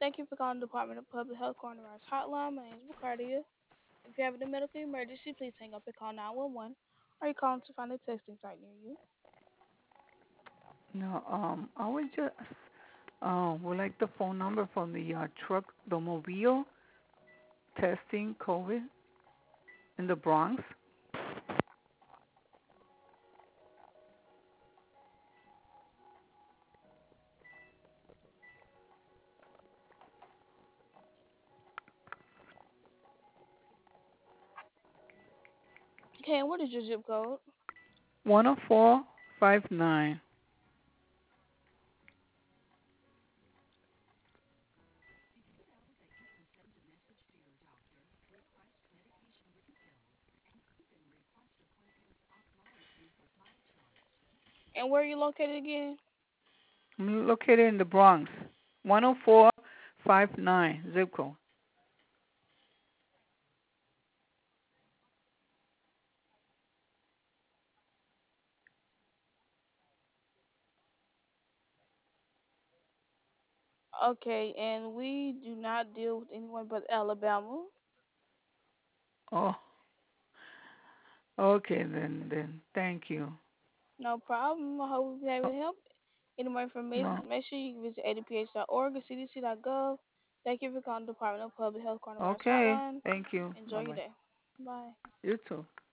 Thank you for calling the Department of Public Health Coronavirus Hotline. My name is Bacardia. If you're having a medical emergency, please hang up and call 911. Or you calling to find a testing site near you. No, I would just would like the phone number for the truck, the mobile testing COVID in the Bronx. Okay, and what is your zip code? 10459. And where are you located again? I'm located in the Bronx. 10459 zip code. Okay, and we do not deal with anyone but Alabama. Oh, okay then. Thank you. No problem. I hope we've been able Oh, to help. Any more information, no. make sure you visit adph.org or cdc.gov. Thank you for calling the Department of Public Health Coronavirus Okay. Hotline. Thank you. Enjoy Bye your bye. day. Bye. You too.